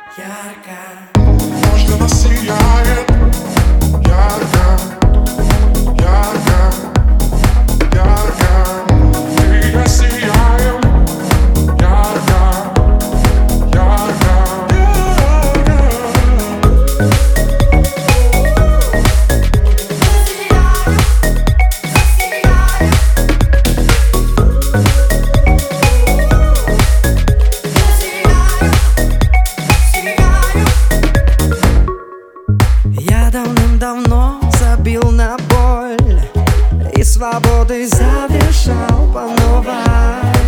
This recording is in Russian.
ярко. Может, она сияет ярко, ярко, ярко. Ты и я сияем ярко, ярко, ярко. Я давным-давно забил на боль и свободой завершал по новой.